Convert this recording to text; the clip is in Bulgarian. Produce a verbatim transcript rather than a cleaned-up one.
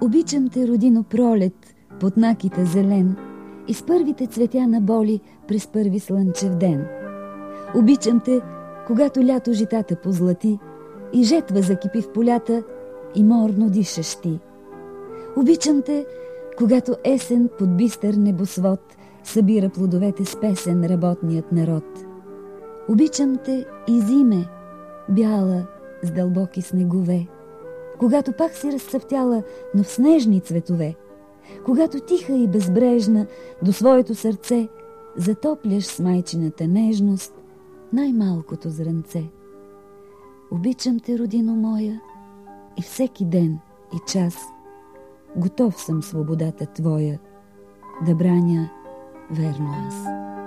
Обичам те, родино, пролет, под накита зелен и с първите цветя на боли през първи слънчев ден. Обичам те, когато лято житата позлати и жетва закипи в полята и морно дишаш ти. Обичам те, когато есен под бистър небосвод събира плодовете с песен работният народ. Обичам те и зиме, бяла с дълбоки снегове, когато пак си разцъфтяла, но в снежни цветове, когато тиха и безбрежна до своето сърце затопляш с майчината нежност най-малкото зрънце. Обичам те, родино моя, и всеки ден и час готов съм свободата твоя да браня верно аз.